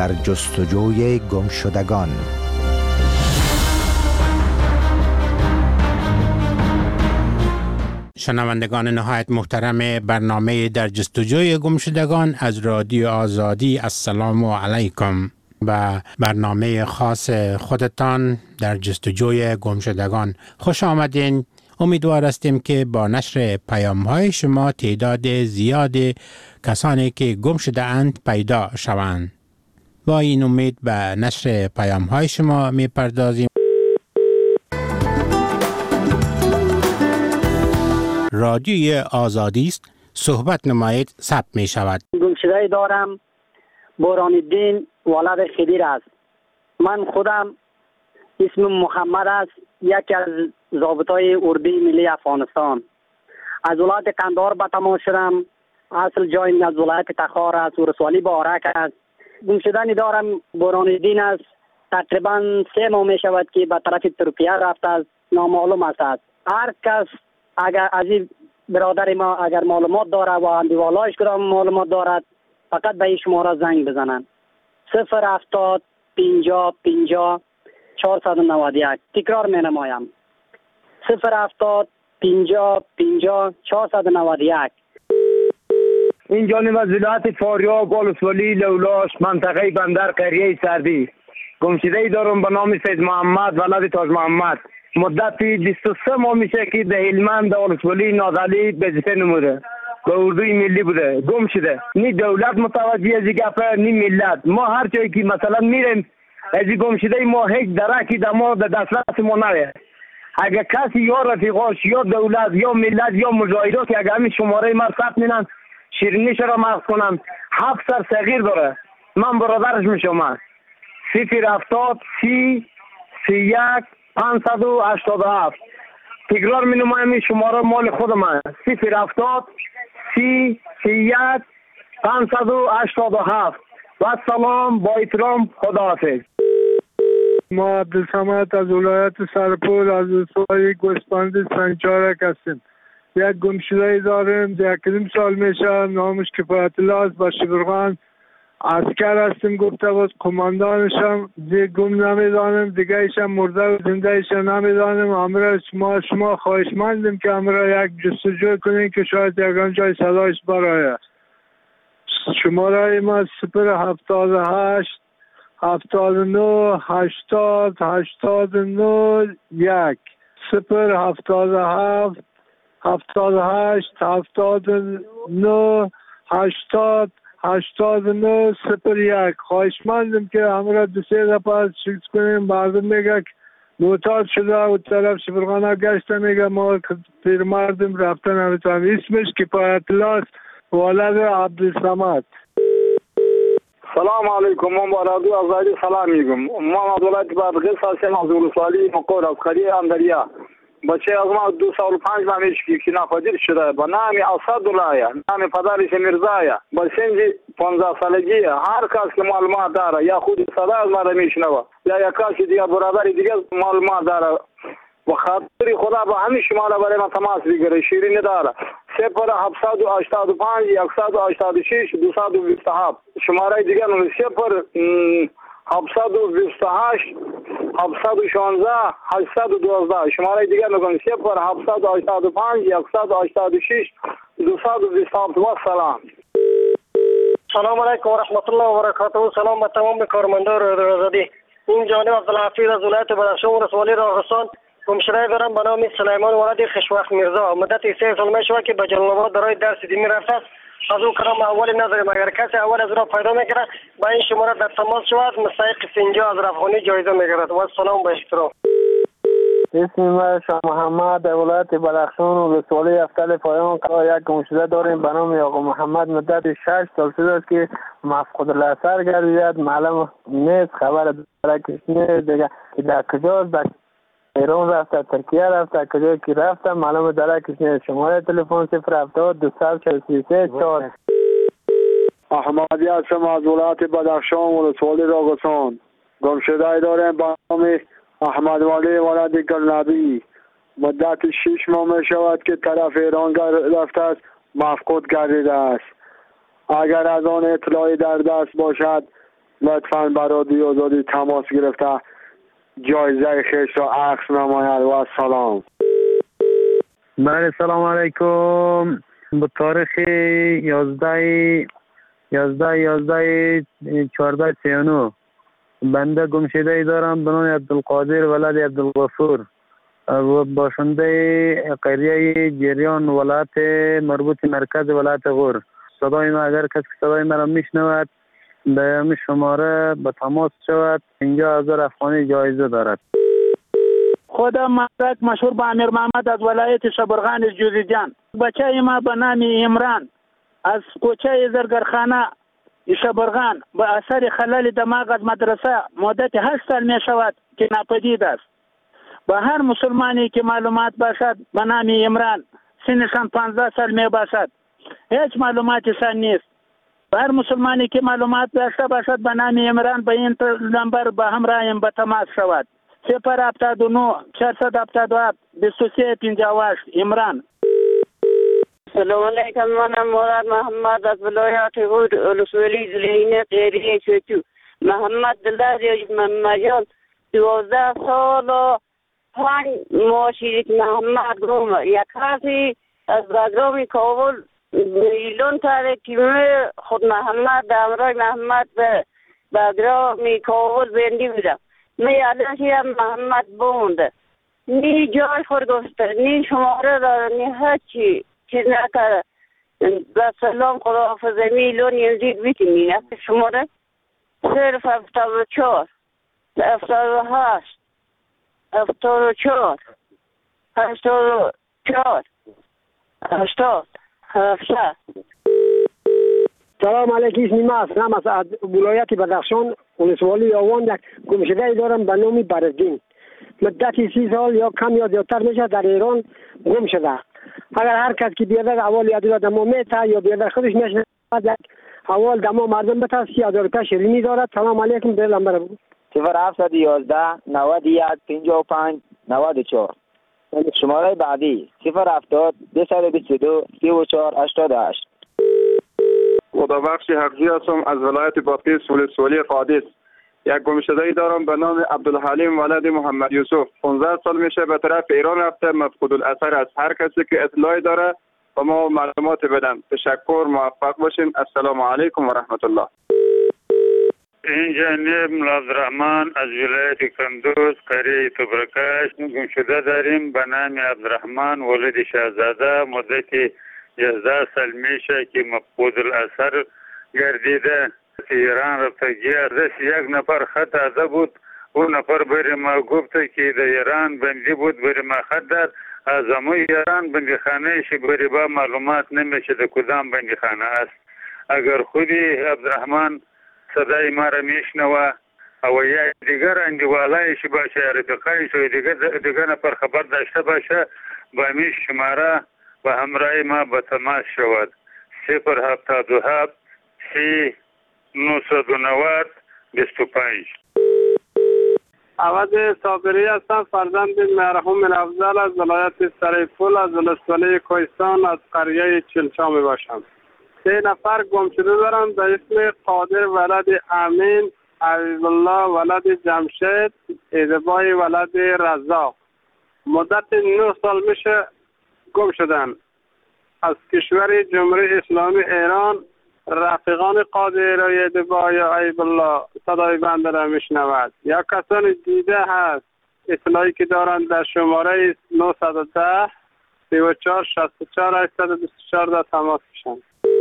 در جستجوی گمشدگان. شنوندگان نهایت محترم برنامه در جستجوی گمشدگان از رادیو آزادی، السلام علیکم. و برنامه خاص خودتان در جستجوی گمشدگان خوش آمدین. امیدوار هستیم که با نشر پیام‌های شما تعداد زیاد کسانی که گم شده اند پیدا شوند. با این امید به نشر پیام‌های شما می‌پردازیم. رادیوی آزادی است، صحبت نمایید، ثبت می شود. گمشده دارم، بوران الدین ولد خدیر است. من خودم اسم محمد است، یکی از ضابطای اردوی ملی افغانستان. از ولایت قندهار به تماس شدم. اصل جایم از ولایت تخار است، ولسوالی بارک است. گمشدنی دارم، بوران الدین است. تقریبا 3 ماه می شود که به طرف ترکیه رفته است، نامعلوم است. هر کس اگر از این برادر ما اگر معلومات داره و اندیوالایش کدام معلومات دارد، فقط به این شماره زنگ بزنن. 070 50 50 491. تکرار می نمایم. 070 50 50 491. این جانب از ولایت فاریاب، ولسوالی لولاش، منطقه بندر، قریه سردی. گمشده‌ای دارم به نام سید محمد ولد تاج محمد. مدتی 23 ماه میشه که در هلمند در ولسوالی نازعلی وظیفه نموده. به اردوی ملی بوده. گم شده. نی دولت متوجه از گپه، نی ملت. ما هر جایی که مثلا میریم از گم شده ما هیچ درکی در ما در دسترس ما نره. اگر کسی یا رفیقاش یا دولت یا ملت یا مجاهدات که اگر همین شماره ما ثبت مینن شیرینیش را مغز کنم، 7 سر صغیر داره. من برادرش میشم. 070 30 31 587. تکرار می نمایم، این شماره مال خود من. 070 30 31 587. و سلام، با احترام، خداحافظ. ما عبدالصمد از ولایت سرپول از ولسوالی گوسفندی سنگچارک هستیم. یک گمشده‌ای داریم، 1 سال میشه. نامش کفایت الله است، با شبرغان عسکر هستیم. گفته باز کماندانشم دیگه گم نمیدانم، دیگه ایشم مرده و زنده ایشم نمیدانم. امرا شما خواهشمندیم که امرا یک جستجو کنین که شاید یکان جای صدایش برآید. شماره ما 078 79 80 89 1 077 78 79 80 89 01. خواهشمندم که همراه 2-3 دفعه چیز کنیم. مردم میگه معتاد شده و طرف شبرغانه گشته، میگه ما پیرمردم رفته نمیتونم. اسمش کفایت الله است، ولد عبدالصمد. سلام علیکم. من با رادیو آزادی سلام میگم. من از ولایت بادغیس هستم، از ولسوالی مقور از قریه اندریا. بچه از ما 2 سال و 5 ماه میشه که ناپدید شده. به نام اسدالله، نام پدرش میرزا، با سن 15 سالگی. هر کس که معلومات داره یا خود صدا از ما را میشنوه یا کسی دیگه برادر دیگه معلومات داره، و خاطر خدا به همین شماره برای من تماس بگیره. شیرینی داره 085 186 227. شماره دیگه 728 716 812. شماره دیگه میگم 785 186 227. و سلام. سلام علیکم و رحمت الله و برکاته. سلام به تمام کارمندان رادیو آزادی. این جانب عبدالحفیظ از ولایت بدخشان ولسوالی راغستان. گمشده دارم به نام سلیمان ولد خشوخ میرزا. مدت 3 سال میشه که به جلال آباد برای درس دینی رفته است. از او کلام اول نظرم اگر کسی اول از را پیدا میکنه با این شماره در تماس شود، مستحق 50 از افغانی جایزه میگیرد. و سلام با احترام. اسم من شاه محمد در ولایت بدخشان ولسوالی افتل پایان قرار. یک گمشده داریم به نام آقا محمد. مدت 6 سال شده است که مفقود الاثر گردید. معلوم نیست، خبر درکش نیست دیگه که در کجاست. در ایران رفته، ترکیه رفته، کجایی که رفته معلوم درکش نیست. شماره تلفن 070 243 4. احمدی هستم از ولایت بدخشان ولسوالی راغستان. گمشده داریم به نام احمد ولی ولد گلنبی. مدت 6 ماه می شود که طرف ایران رفته است، مفقود گردیده است. اگر از آن اطلاعی در دست باشد لطفاً برای رادیو آزادی تماس گرفته جایزه خیش را عکس نماید و سلام. بله سلام علیکم. به تاریخ 11/11/1439 بنده گمشده دارم به نام عبدالقادر ولد عبدالغفور و باشنده قریه جریان ولایت مربوط مرکز ولایت غور. صدای ما اگر کسی صدای مرا میشنود به همین شماره به تماس شود. 50,000 افغانی جایزه دارد. خودم مدرک مشهور به امیر محمد از ولایت شبرغان جوزجان. بچه ما به نام عمران از کوچه زرگرخانه شبرغان به اثر خلل دماغ از مدرسه مدت 8 سال می شود که ناپدید است. به هر مسلمانی که معلومات باشد به نام عمران سنشان 15 سال می باشد هیچ معلوماتی سن نیست. به هر مسلمانی که معلومات داشته باشد به نام عمران به این نمبر به همراهیم به تماس شود. 079 477 2358 عمران. سلام علیکم. منم مراد محمد از ولایت غور ولسوالی زلینه قریه چوچو. محمد دلار مجال 12 سال و 5 ماه شیرید محمد گم. یک کسی از بگرامی کابل میلون ترکیمه خود محمد دامرای محمد به بگرامی کابل بندی بودم. می الان محمد بونده نی جای خود گفته نی شماره داره نی هرچی چیز نکرده. با سلام خداحافظ میلون یزید بیتیم نفت شماره 074 78 74 84 80 70. سلام علیکم. اسمی ما اسلام از ولایت بدخشان ولسوالی آوان یک گمشده دارم به نام برزدین. مدتی 30 سال یا کم یا زیادتر میشه در ایران گم شده. اگر هر کس که بیادر اول یادی دما میته یا بیادر خودش میشه اول دما مردم بته 30,000 روپیه شیرینی دارد. سلام علیکم. به نمبر 0711 91 55 94. شماره بعدی 070 222 34 88. خدابخش حفظی هستم از ولایت بادغیس ولسوالی قادس. یک گمشده‌ای دارم به نام عبدالحلیم ولد محمد یوسف. 15 سال میشه به طرف ایران رفته. مفقود الاثر است. هر کسی که اطلاعی داره و ما معلومات بدن. تشکر. موفق باشین. السلام علیکم و رحمت الله. این جانب عبدالرحمن از ولایت کندوز قریه تبرکش گمشده داریم به نام عبدالرحمن ولد شهزاده. مدت 11 سال میشه که مفقود الاثر گردیده. ایران رفته گردش. یک نفر خط داده بود. اون نفر بری ما گفت که در ایران بندی بود. بری ما خط داد. از امو ایران بندی خانه شی بری با معلومات نمیشه در کدام بندی خانه است. اگر خودی عبدالرحمن صدای ما را میشنوه او یا دیگر اندیوالایش باشه رفقایش و دیگر نفر خبر داشته باشه با می شماره و همراه ما به تماس شود. 077 30 990 25. عوض صابری هستم. فرزند مرحوم افضل از ولایت سریپول از ولسوالی کوهستان از قریه چلچا می باشم. 3 نفر گم شده دارم به اسم قادر ولد امین، عزیزالله ولد جمشید، ایدبای ولد رزاق. مدت 9 سال میشه گم شدن. از کشور جمهوری اسلامی ایران رفیقان قادر و ایدبای عیبالله صدای بنده را میشنود. یا کسانی دیده هست اطلاعی که دارند در شماره 910 34 64 824 در تماس بشن.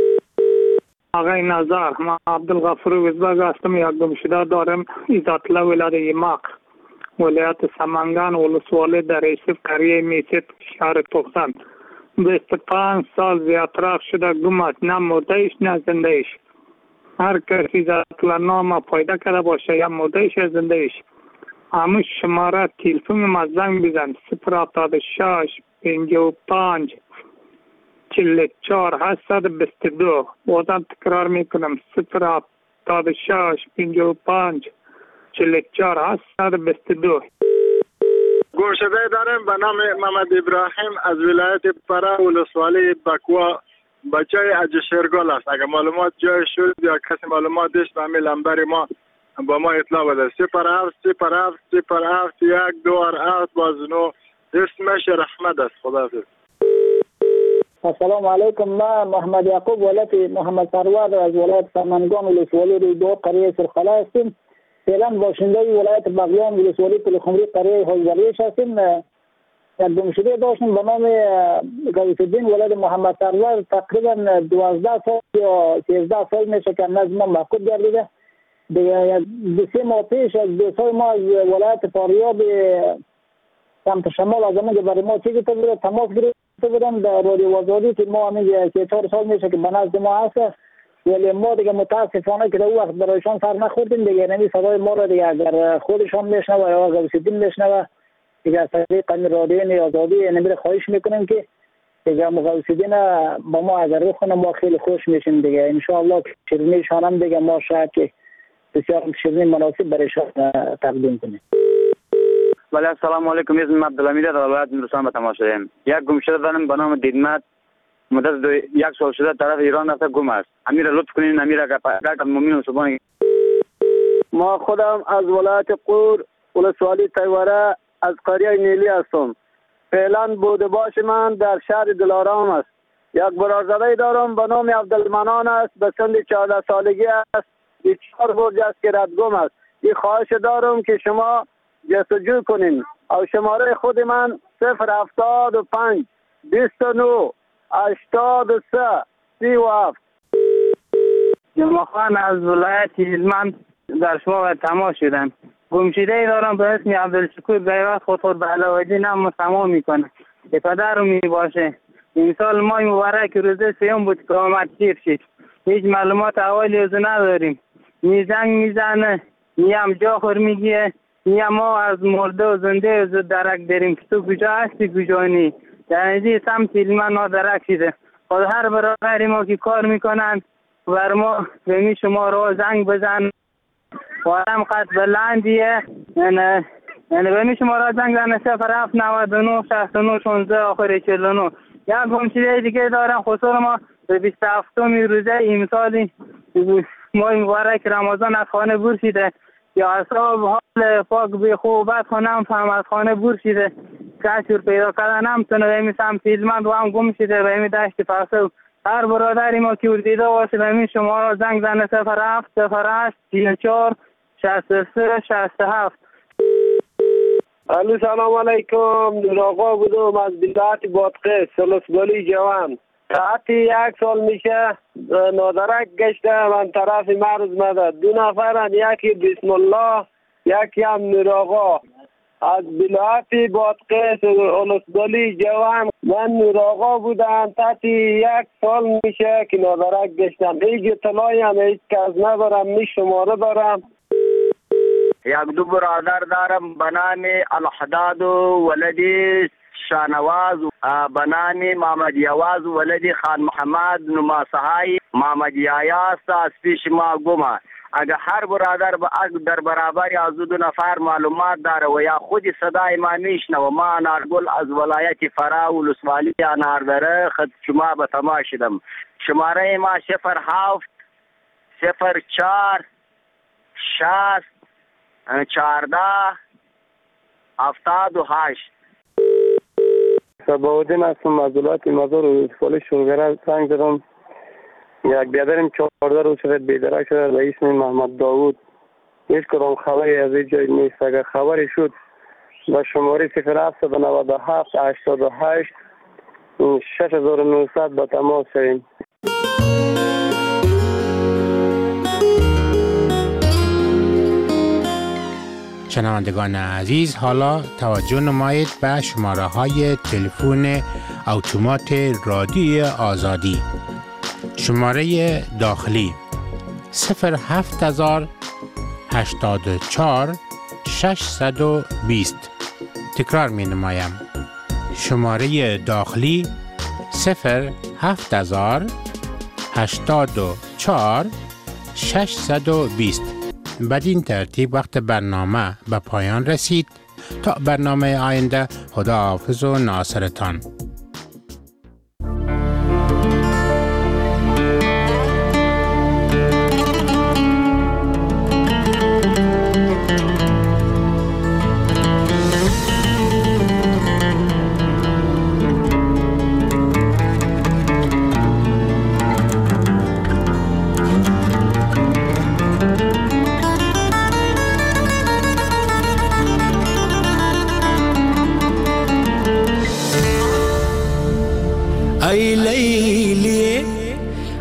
آقای نظر، من عبدالغفور وزبگ هستم. یک گمشده دارم ایزاتلا ولایت یماق ولایت سمنگان ولسوالی در ایسف قریه میسید شهر توخسن. 25 سال زیادتر شده گم است. نه مردهش نه زندهش. هر کسی ایزاتلا نام پیدا کرده باشه یا مردهش یا زندهش همون شماره تلفن ما زنگ بزن. 076 55 44 822. بازم تکرار میکنم 076 55 44 822. گمشده دارم به نام محمد ابراهیم از ولایت پرا ولسوالی بکوا. بچه اجشرگل است. اگر معلومات جای شد یا کسی معلومات داشت به همین لمبر ما با ما اطلاع بده. 0707071247 بازنو. اسمش رحمت است. خداحافظ. السلام علیکم. من محمد یعقوب ولایت محمد سرور از ولایت سمنگان ولسوالی رویداد قریه سرخلا هستیم. فعلا باشنده ولایت بغلان ولسوالی پلخمری قریه حوزویش هستیم. یک گمشده داشتیم به نام غوث الدین ولایت محمد سرور. تقریبا 12 سال یا 13 سال میشه که نزد ما مفقود گردیده. دیگه 2 ماه پیش از دوستای ما از ولایت فاریاب سمت شمال از همه برای ما چیزی تماس گرفته بودن در رادیو آزادی که ما همین 4 سال میشه که به نزد ما هست، ولی ما دیگه متاسفانه که در اون وقت برایشان سر نخوردیم دیگه. نمی صدای ما را دیگه اگر خودشان میشنوه یا غوث الدین میشنوه دیگه از طریق رادیو آزادی نمی خواهش میکنیم که دیگه غوث الدین با ما اگر رو کنه ما خیلی خوش میشیم دیگه. ان شاء الله شیرینیشان هم دیگه ما شاید که بسیار شیرینی مناسب برایشان تقدیم کنیم. ولی السلام علیکم. اسمم عبدالحمید از ولایت نورستان به تماس شدیم. یک گمشده دارم به نام دیدمت. مدت 1 سال شده طرف ایران رفته گم است. امیر لطف کنین امیر اگر مومن سبحان. ما خودم از ولایت قور ولسوالی تیوره از قریه نیلی هستم. فعلا بوده باش من در شهر دلارام است. یک برادرزاده دارم به نام عبدالمنان است. به سن 14 سالگی است. 4 برج است که ردگم است. این خواهش دارم که شما جستجو کنین. او شماره خود من 075 29 83 37. جمعه خان از ولایت هلمند در شما تماس شدم. گمشده دارم به اسم عبدالشکور گیوات خود به علاوالدین هم تمام میکنه که پدرم می باشه. این سال ماه مبارک روزه 3 بود که آمد شیر شد. هیچ معلومات اولی از نداریم. نی زنگ میزنه نی هم جا خور میگیه نی ما از مرده و زنده از درک داریم که تو کجا هستی کجا نی. در اینجا سمت هلمند ها درک شده. خود هر برادری ما که کار میکنن بر ما به شما رو زنگ بزن وارم قد بلندیه یعنی به شما را زنگ زن 0799 69 16 آخر 49. یک گمشده دیگه دارم خصوصا ما به 27 روزه امسالی ماه مبارک رمضان از خانه بور شده یا اصحاب حال پاک به خوبت خانم فهم از خانه بور شده کشور پیدا کردن هم تونه به امی سمت هلمند و هم گم شده به امی دشت پرسو. هر برادری ما که اردیده باشه به امی شما را زنگ زن 07 08 34 63 67. الو سلام علیکم. نور آقا بودم از ولایت بادغیس سلسبالی جوان. ساعت 1 سال میشه نادرک گشته من طرف مرز مده. 2 نفرن، یکی بسم الله یکی هم نور آقا از ولایت بادغیس سلسبالی جوان. من نور آقا بودم تحت 1 سال میشه که نادرک گشتم. هیچ اطلاعی هم هیچ کس ندارم. می شماره دارم. 1-2 برادر دارم به نام الحداد ولدی شانواز به نام محمد یواز ولدی خان محمد نماسهای محمد یایاست از پیش ما گمه. اگر هر برادر در برابر از 2 نفر معلومات داره و یا خود صدای ما میشنوه ما انارگل از ولایت فرا ولسوالی اناردره خد شما به تماس شدم. شماره ما 07 04 60 14 78. صباحالدین هستم از ولایت مزار ولسوالی شلگره زنگ زدم. یک بیادرم 14 روز شده بیدرک شده به اسم محمد داوود. هیچ کدام خبری از این جای نیست. اگر خبری شد با شماره 0797 88 6900 با تماس شویم. شنوندگان عزیز حالا توجه نمایید به شماره های تلفن اتومات رادیو آزادی. شماره داخلی 07084 620. تکرار می نمایم. شماره داخلی 07084 620. بدین ترتیب وقت برنامه به پایان رسید. تا برنامه آینده خداحافظ و ناصرتان.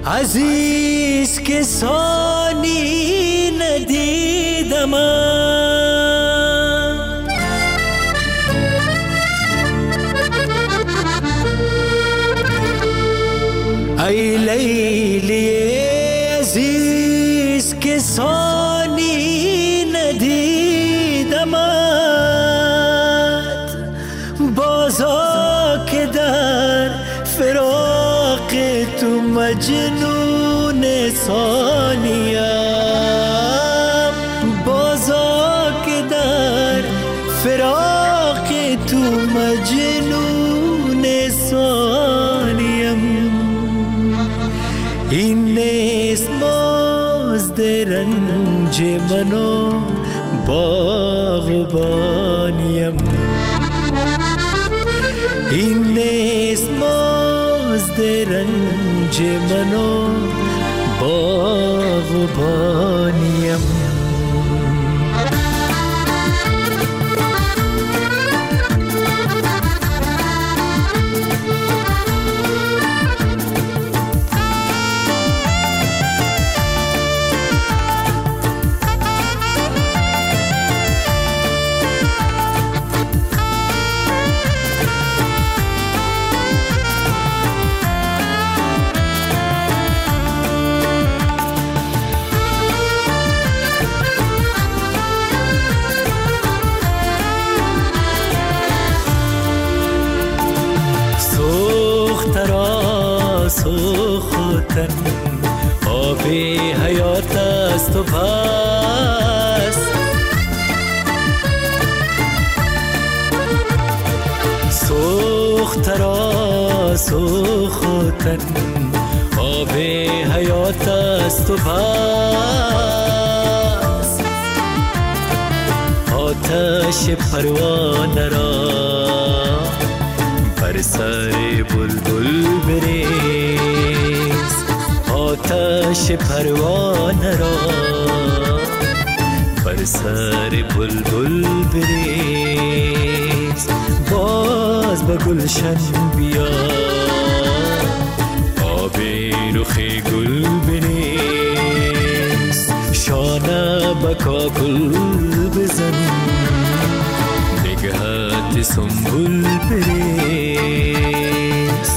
عزیز که ثانی ندیدم ای لیلی عزیز که ثانی ندیدمت بازا که در فراق تو مجنون ثانیم بازا که در فراق تو مجنون ثانیم این نیست مزد رنج منو باغبانیم این نیست مزد رنج منو باغبانیم سوختن آب حیات است و بس سوخت را سوختن آب حیات است و بس آتش پروانه را بر سر بلبل بریز آتش پروانه را بر سر بلبل بریز باز به گلشن بیا آب رخ گل بریز شانه به کاکل بزن نگهت سنبل بریز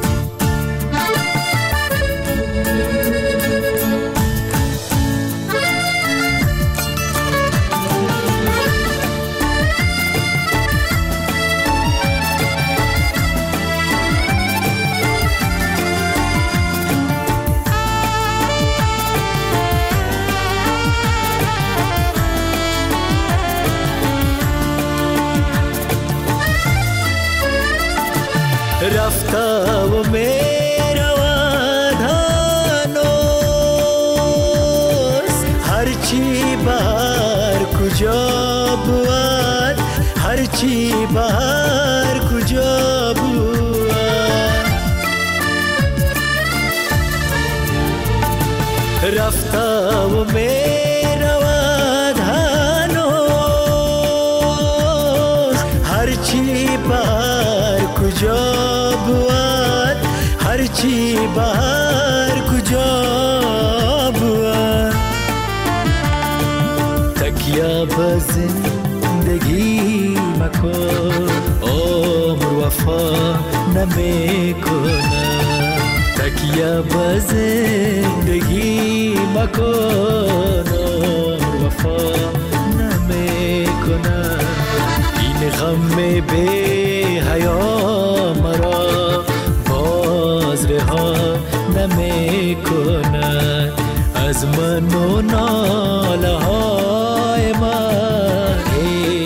رفته و میرود هنوز هرچی بهر کجا بود هرچی بهر کجا بود رفته و میرود هنوز هرچی بهر کجا هرچی بهر کجا بود تکیه به زندگی مکن عمر وفا نمیکنه تکیه به زندگی مکن عمر وفا نمیکنه این غم بی حیا مرا باز رها نمی کند از من و